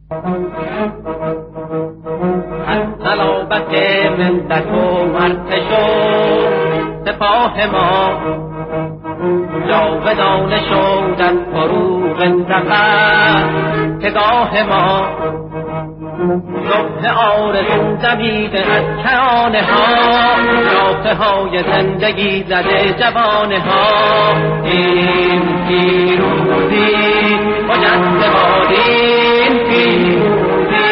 از صلابت ملت و ارتش و سپاه ما جاودانه شد از فروغ ظفر پگاه ما. صبح آرزو دمیده از کرانه ها، شاخه های زندگی زده جوانه ها. این پیروزی مجد بادی، این پیروزی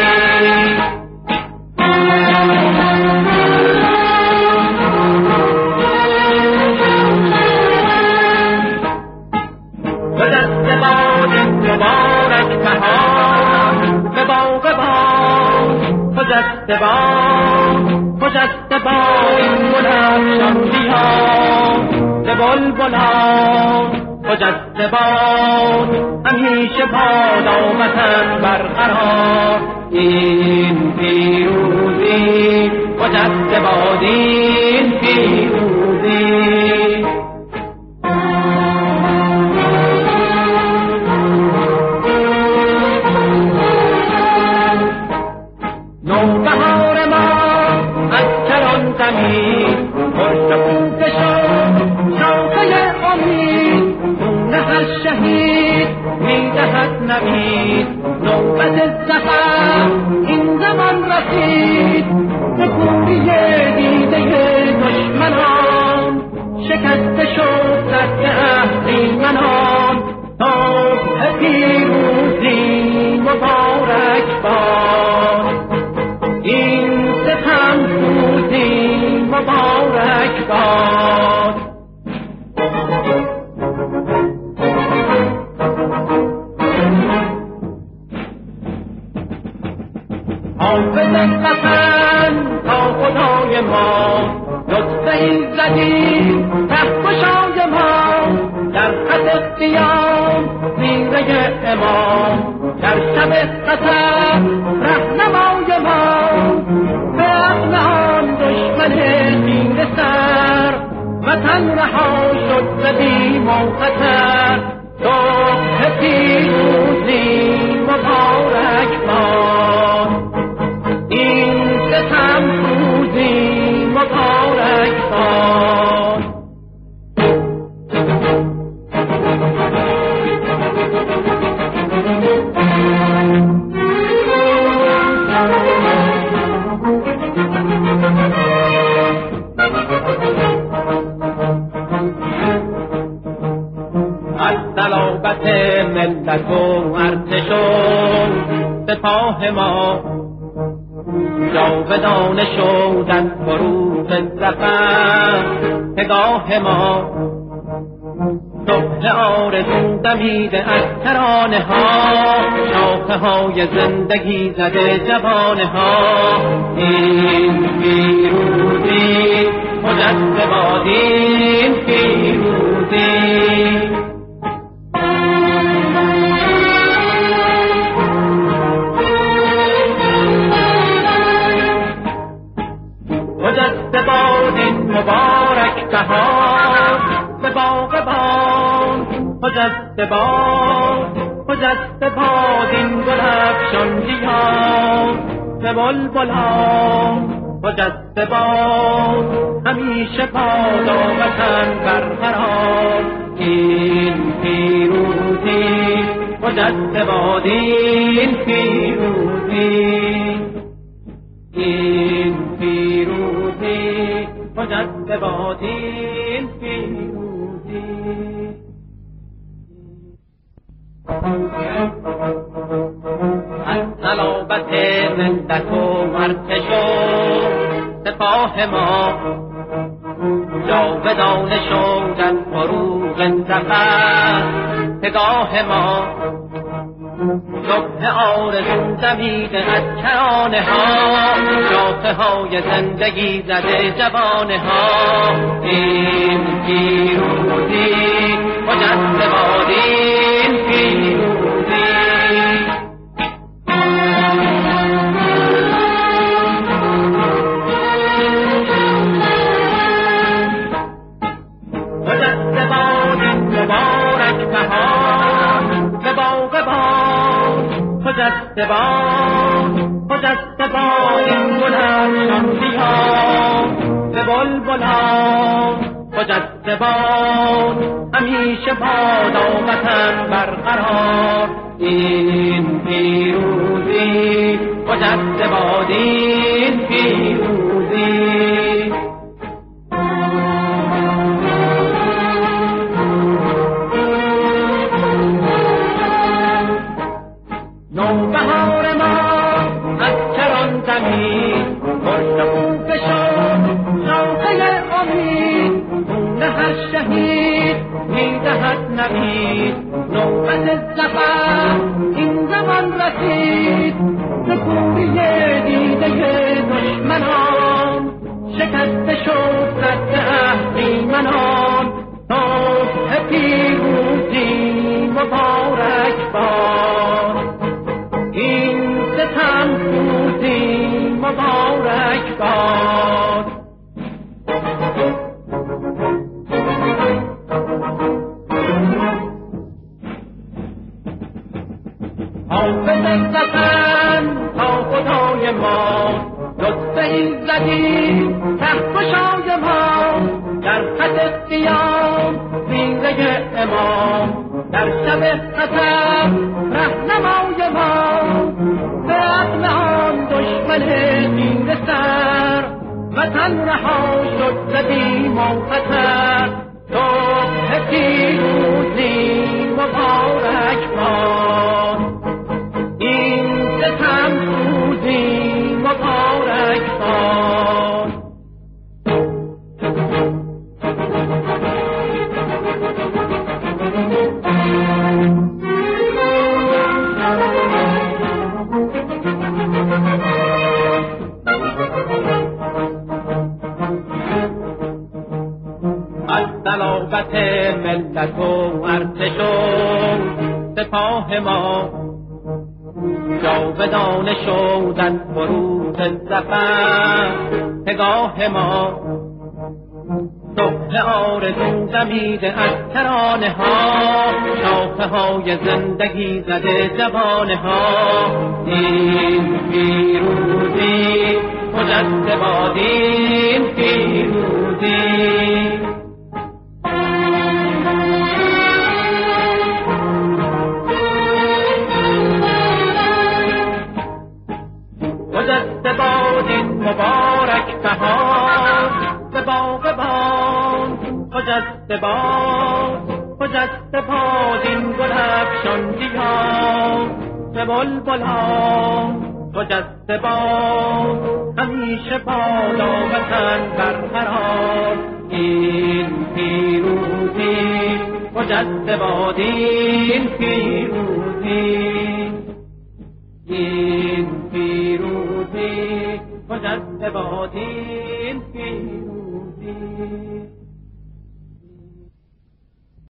مجد بادی مبارک بهار به باغ خجسته باد این گلفشان بیار به بلبلان. خجسته باد همیشه باد وطن برقرار. این پیروزی خجسته باد، این پیروزی نوید. نوبت ظفر این زمان رسید، به کوری دیده دشمنان شکسته شد دست اهریمنان. صبح پیروزی مبارک باد، این ستم سوزی مبارک باد. حافظ قسم تا خدای ما لطفه ایزدی تخت ما، در خط قیام زیره امام، در شب قسم رهنمای ما. به اغنان دشمن تیر سر، وطن رها شد ز بیم و خطر. صبح پیروزی مبارک باد، این ستم روزی مبارک باد. از صلابت ملت و ارتش و سپاه ما جاودانه شد از فروغ ظفر پگاه ما. صبح آرزو دمیده از ترانه ها، شاخه های زندگی زده جوانه ها. این پیروزی مجد باد، این پیروزی خجسته باد این مبارک بهار به باغ باد. خجسته باد این گلفشان بیار به بلبلان. خجسته باد همیشه باد وطن برقرار. این پیروزی خجسته باد، این پیروزی، این پیروزی خجسته باد، این پیروزی. از صلابت ملت و ارتش و سپاه ما جاودانه شد از فروغ ظفر پگاه ما. صبح آرزو دمیده از کرانه ها، شاخه های زندگی زده جوانه ها. این پیروزی مجد باد، این پیروزی مجد باد مبارک بهار به باغ باد. خجسته خجسته باد این گل افشاندیا به بلبلان خجسته باد همیشه بادا وطن برقرار این پیروزی خجسته باد این پیروزی نوبهار ما از کران زمین مرتبوط شد شاخه امید خون هر شهید میدهد نوید نوبت ظفر این زمان رسید ز کوری دیده دشمنان شکسته شد رد اهریمنان صبح پیروزی مبارک باد این ستم روزی مبارک باد حافظ وطن تا خدای ما لطف ایزدی کهکشای ما در خط قیام زیره امام در شب خطر رهنمای ما به عقل آن دشمن تیر سر وطن رها شد ز بیم و خطر صبح پیروزی مبارک باد این ستم روزی مبارک باد از صلابت ملت و ارتش و سپاه ما جاودانه شد از فروغ ظفر پگاه ما صبح آرزو دمیده از ترانه ها شاخه های زندگی زده جوانه ها این پیروزی خجسته باد این پیروزی خجسته باد این مبارک بهار به باغ بان خجسته باد این گل افشاندیا به بلبلان خجسته باد همیشه بادا وطن برقرار این پیروزی خجسته باد این پیروزی این پیروزی خجسته باد این پیروزی